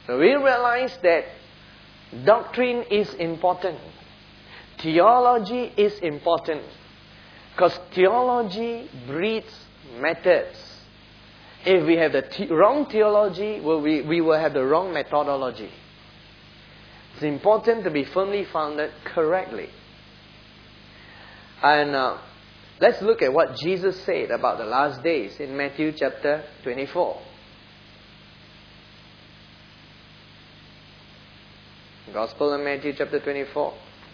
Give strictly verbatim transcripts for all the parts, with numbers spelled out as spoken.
So we realize that doctrine is important. Theology is important. Because theology breeds methods. If we have the the- wrong theology, well, we, we will have the wrong methodology. It's important to be firmly founded correctly. And uh, let's look at what Jesus said about the last days in Matthew chapter twenty-four. Gospel of Matthew chapter twenty-four.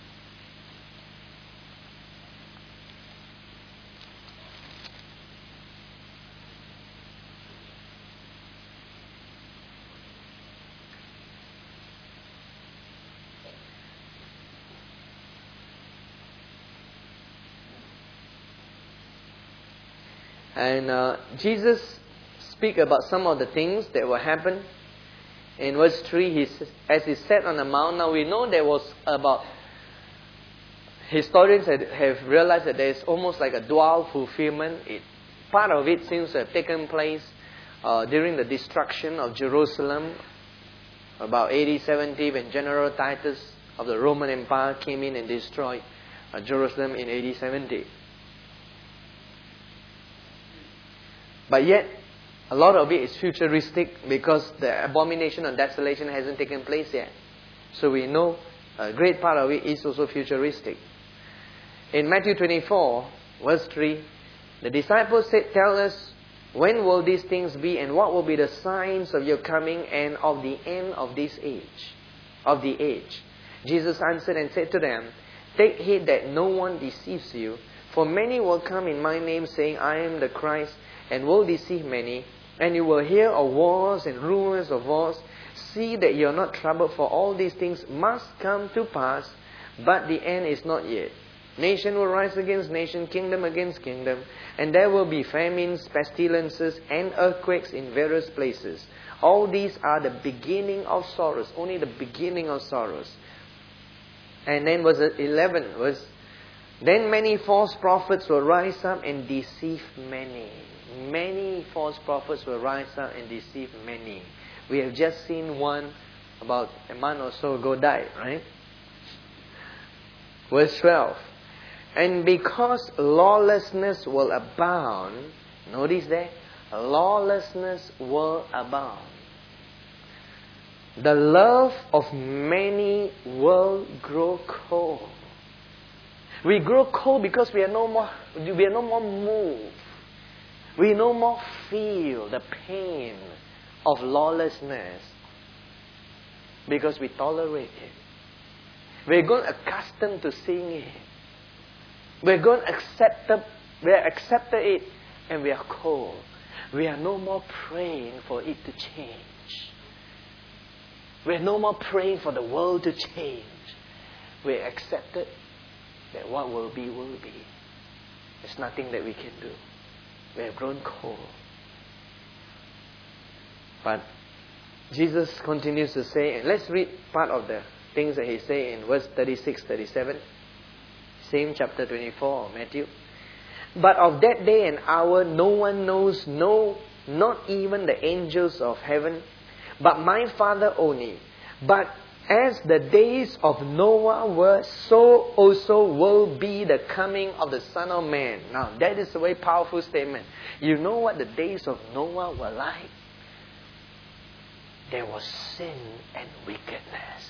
And uh, Jesus speak about some of the things that will happen. In verse three, he says, as he sat on the mount, now we know there was about, historians have, have realized that there is almost like a dual fulfillment. It, part of it seems to have taken place uh, during the destruction of Jerusalem, about A D seventy, when General Titus of the Roman Empire came in and destroyed uh, Jerusalem in A D seventy. But yet, a lot of it is futuristic because the abomination of desolation hasn't taken place yet. So we know a great part of it is also futuristic. In Matthew twenty-four, verse three, the disciples said, tell us, when will these things be, and what will be the signs of your coming and of the end of this age, of the age? Jesus answered and said to them, take heed that no one deceives you, for many will come in my name, saying, I am the Christ, and will deceive many. And you will hear of wars and rumors of wars. See that you are not troubled, for all these things must come to pass, but the end is not yet. Nation will rise against nation, kingdom against kingdom, and there will be famines, pestilences, and earthquakes in various places. All these are the beginning of sorrows, only the beginning of sorrows. And then verse eleven, verse, then many false prophets will rise up and deceive many. Many false prophets will rise up and deceive many. We have just seen one about a month or so ago died, right? Verse twelve. And because lawlessness will abound, notice that, lawlessness will abound. The love of many will grow cold. We grow cold because we are no more, we are no more moved. We no more feel the pain of lawlessness because we tolerate it. We're grown accustomed to seeing it. We're grown accept we are accepted it, and we are cold. We are no more praying for it to change. We are no more praying for the world to change. We accepted that what will be will be. There's nothing that we can do. We have grown cold. But Jesus continues to say, and let's read part of the things that he says in verse thirty-six, thirty-seven. Same chapter twenty-four of Matthew. But of that day and hour no one knows, no, not even the angels of heaven, but my Father only. But as the days of Noah were, so also will be the coming of the Son of Man. Now, that is a very powerful statement. You know what the days of Noah were like? There was sin and wickedness.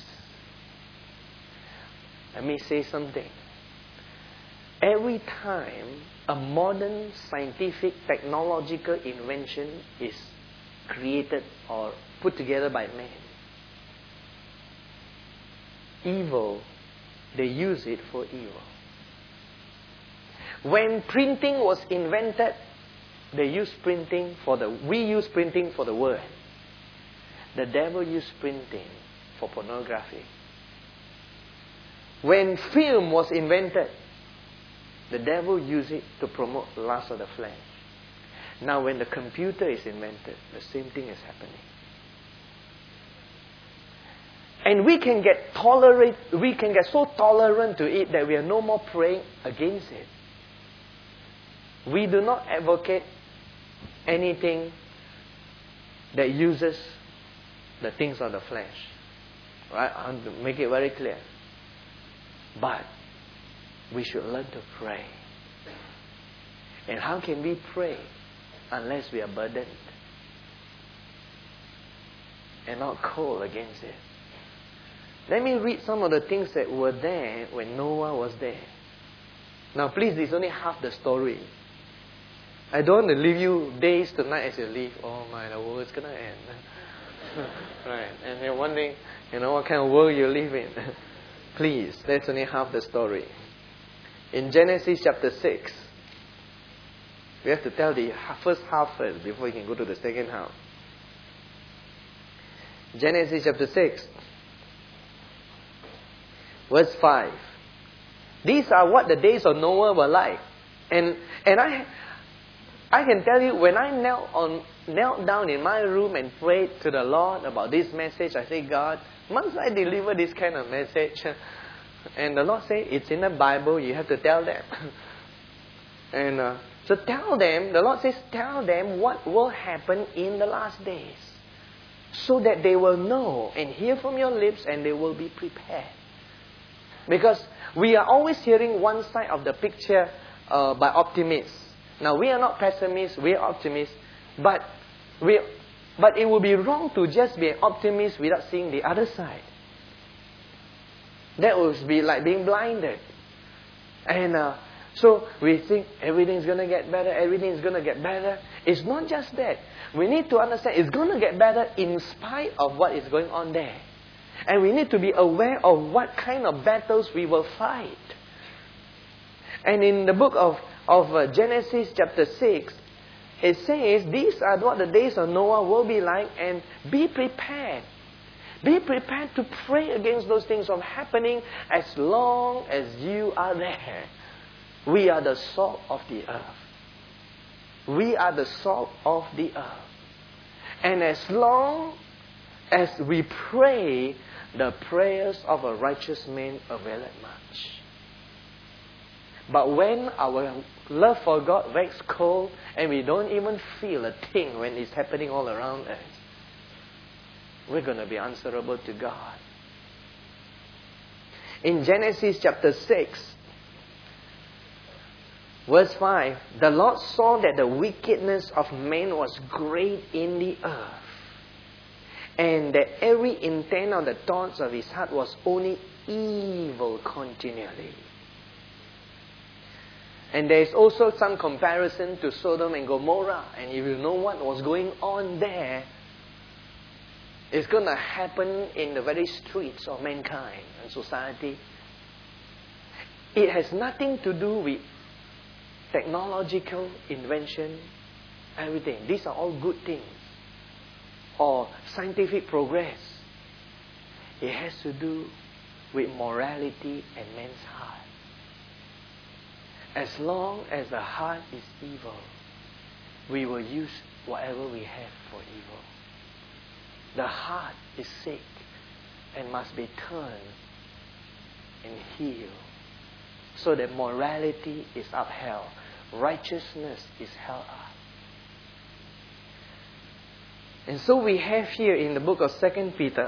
Let me say something. Every time a modern scientific technological invention is created or put together by man, evil, they use it for evil. When printing was invented, they used printing for the, we use printing for the word. The devil used printing for pornography. When film was invented, the devil used it to promote lust of the flesh. Now when the computer is invented, the same thing is happening. And we can get tolerate, we can get so tolerant to it that we are no more praying against it. We do not advocate anything that uses the things of the flesh. Right? I want to make it very clear. But we should learn to pray. And how can we pray unless we are burdened and not cold against it? Let me read some of the things that were there when Noah was there. Now please, this is only half the story. I don't want to leave you days tonight as you leave. Oh my, the world's going to end. Right. And you're wondering, you know, what kind of world you live in. Please, that's only half the story. In Genesis chapter six, we have to tell the first half first before we can go to the second half. Genesis chapter six, verse five. These are what the days of Noah were like. And and I I can tell you, when I knelt on knelt down in my room and prayed to the Lord about this message, I say, God, must I deliver this kind of message? And the Lord said, it's in the Bible, you have to tell them. And uh, so tell them, the Lord says, tell them what will happen in the last days, so that they will know and hear from your lips and they will be prepared. Because we are always hearing one side of the picture uh, by optimists. Now, we are not pessimists, we are optimists. But, we, but it would be wrong to just be an optimist without seeing the other side. That would be like being blinded. And uh, so we think everything's going to get better, everything's going to get better. It's not just that. We need to understand it's going to get better in spite of what is going on there. And we need to be aware of what kind of battles we will fight. And in the book of, of uh, Genesis chapter six, it says, these are what the days of Noah will be like, and be prepared. Be prepared to pray against those things from happening as long as you are there. We are the salt of the earth. We are the salt of the earth. And as long as we pray, the prayers of a righteous man availeth much. But when our love for God waxes cold and we don't even feel a thing when it's happening all around us, we're going to be answerable to God. In Genesis chapter six, verse five, the Lord saw that the wickedness of man was great in the earth, and that every intent of the thoughts of his heart was only evil continually. And there is also some comparison to Sodom and Gomorrah. And if you know what was going on there, it's going to happen in the very streets of mankind and society. It has nothing to do with technological invention, everything. These are all good things. Or scientific progress. It has to do with morality and man's heart. As long as the heart is evil, we will use whatever we have for evil. The heart is sick and must be turned and healed, so that morality is upheld, righteousness is held up. And so we have here in the book of Second Peter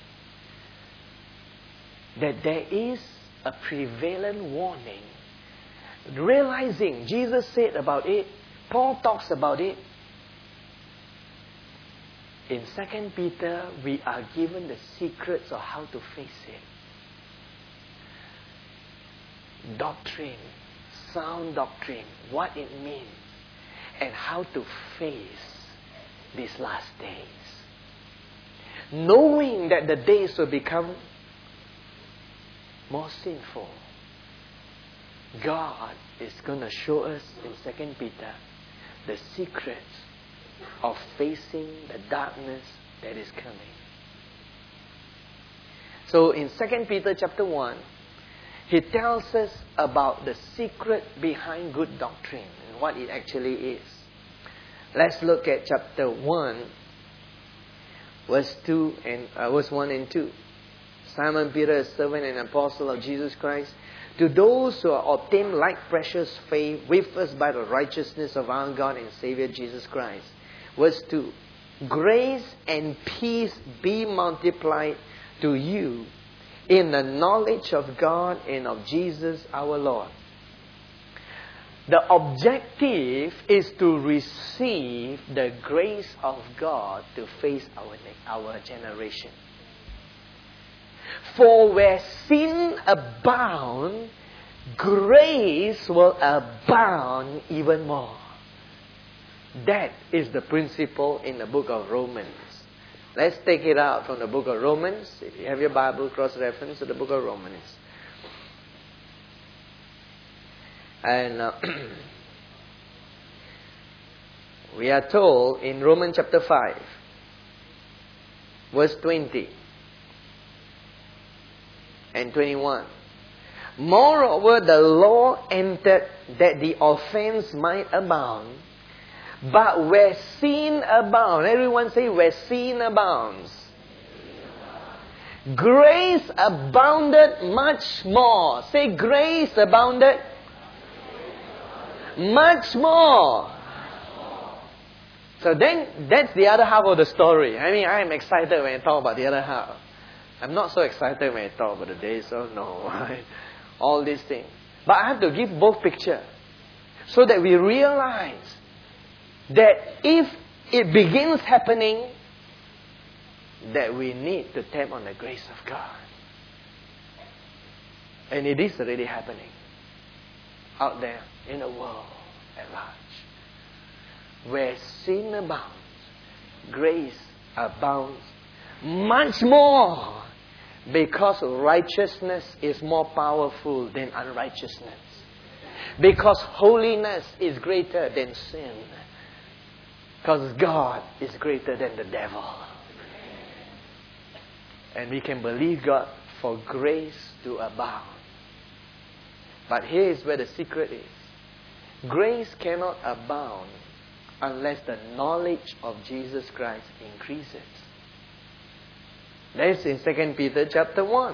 that there is a prevalent warning. Realizing Jesus said about it, Paul talks about it. In Second Peter, we are given the secrets of how to face it. Doctrine, sound doctrine, what it means, and how to face these last days. Knowing that the days will become more sinful, God is going to show us in Second Peter the secrets of facing the darkness that is coming. So in Second Peter chapter one, he tells us about the secret behind good doctrine and what it actually is. Let's look at chapter one, verse two and uh, verse one and two. Simon Peter, a servant and apostle of Jesus Christ, to those who are obtained like precious faith with us by the righteousness of our God and Savior Jesus Christ. Verse two. grace and peace be multiplied to you in the knowledge of God and of Jesus our Lord. The objective is to receive the grace of God to face our, our generation. For where sin abounds, grace will abound even more. That is the principle in the book of Romans. Let's take it out from the book of Romans. If you have your Bible, cross-reference to the book of Romans. And uh, we are told in Romans chapter five, verse twenty and twenty-one. Moreover, the law entered that the offense might abound. But where sin abounds, everyone say, where sin abounds, grace abounded much more. Say, grace abounded much more. So then, that's the other half of the story. I mean, I am excited when I talk about the other half. I'm not so excited when I talk about the days of Noah, all these things. But I have to give both pictures so that we realize that if it begins happening, that we need to tap on the grace of God. And it is already happening out there in the world at large. Where sin abounds, grace abounds much more, because righteousness is more powerful than unrighteousness. Because holiness is greater than sin. Because God is greater than the devil. And we can believe God for grace to abound. But here is where the secret is. Grace cannot abound unless the knowledge of Jesus Christ increases. That's in Second Peter chapter one.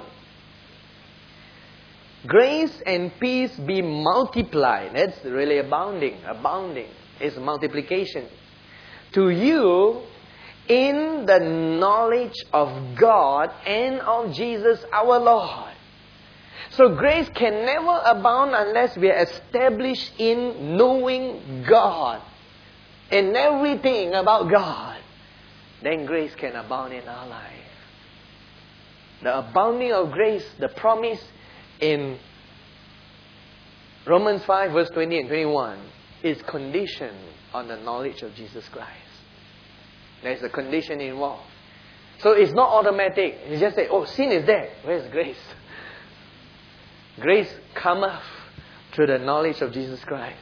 Grace and peace be multiplied. That's really abounding. Abounding is multiplication. To you in the knowledge of God and of Jesus our Lord. So grace can never abound unless we are established in knowing God and everything about God. Then grace can abound in our life. The abounding of grace, the promise in Romans five verse twenty and twenty-one is conditioned on the knowledge of Jesus Christ. There's a condition involved. So it's not automatic. You just say, oh, sin is there. Where's grace? Grace cometh through the knowledge of Jesus Christ.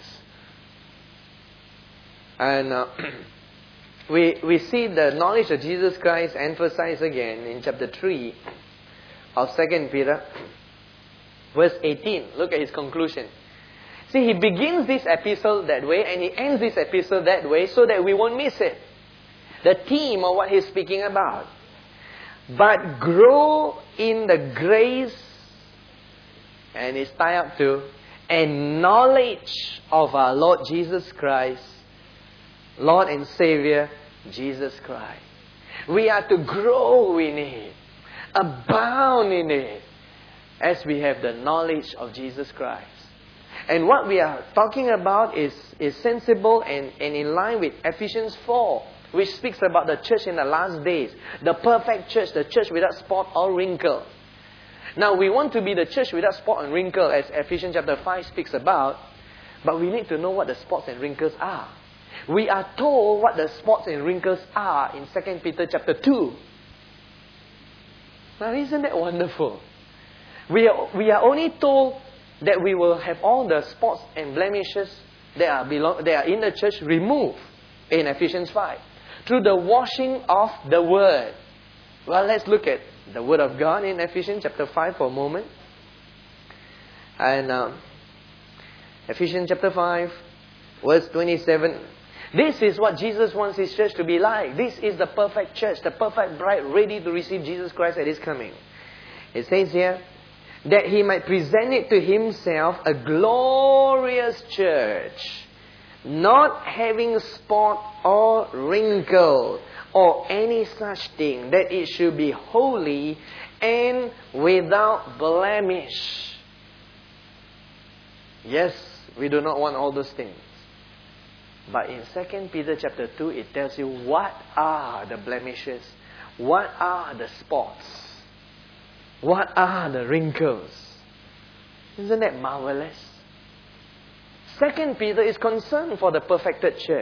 And uh, we, we see the knowledge of Jesus Christ emphasized again in chapter three of Second Peter, verse eighteen. Look at his conclusion. See, he begins this epistle that way and he ends this epistle that way so that we won't miss it. The theme of what he's speaking about. But grow in the grace, and it's tied up to, and knowledge of our Lord Jesus Christ, Lord and Savior, Jesus Christ. We are to grow in it, abound in it, as we have the knowledge of Jesus Christ. And what we are talking about is, is sensible and, and in line with Ephesians four, which speaks about the church in the last days. The perfect church, the church without spot or wrinkle. Now, we want to be the church without spot and wrinkle, as Ephesians chapter five speaks about. But we need to know what the spots and wrinkles are. We are told what the spots and wrinkles are in Second Peter chapter two. Now, isn't that wonderful? We are, we are only told that we will have all the spots and blemishes that are, belong, that are in the church removed in Ephesians five. Through the washing of the Word. Well, let's look at the Word of God in Ephesians chapter five for a moment. And um, Ephesians chapter five, verse twenty-seven. This is what Jesus wants His church to be like. This is the perfect church, the perfect bride ready to receive Jesus Christ at His coming. It says here, that He might present it to Himself a glorious church, not having spot or wrinkle or any such thing, that it should be holy and without blemish. Yes, we do not want all those things. But in Second Peter chapter two, it tells you what are the blemishes, what are the spots, what are the wrinkles. Isn't that marvelous? Second Peter is concerned for the perfected church.